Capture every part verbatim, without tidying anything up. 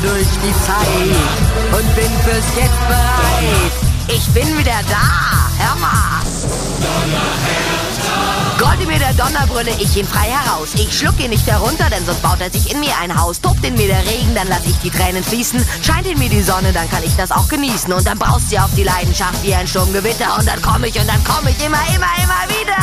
durch die Zeit und bin fürs Jetzt bereit. Ich bin wieder da, hör mal. Gott mir der Donner, brülle ich ihn frei heraus. Ich schluck ihn nicht herunter, denn sonst baut er sich in mir ein Haus. Tobt in mir der Regen, dann lass ich die Tränen fließen. Scheint in mir die Sonne, dann kann ich das auch genießen. Und dann braust sie auf die Leidenschaft wie ein Sturmgewitter. Und dann komm ich und dann komm ich immer, immer, immer wieder.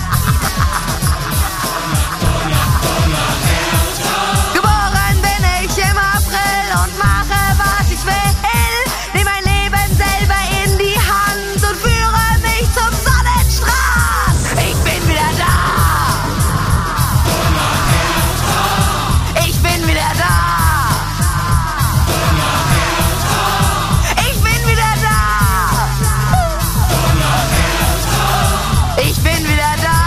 Geboren bin ich im April und mache, was ich will. Nehm mein Leben selber in die Hand und führe mich zum Sonnenstrahl. Ich bin wieder da. Ich bin wieder da. Ich bin wieder da. Ich bin wieder da.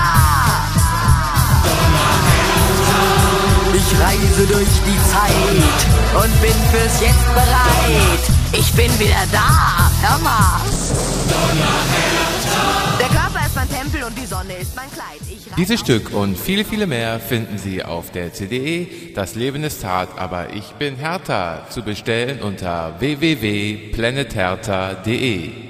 Ich reise durch die Zeit und bin fürs Jetzt bereit. Ich bin wieder da, hör mal. Der Körper ist mein Tempel und die Sonne ist mein Kleid. Ich Dieses Stück und viele, viele mehr finden Sie auf der C D E Das Leben ist hart, aber ich bin Hertha zu bestellen unter w w w punkt planet hertha punkt d e.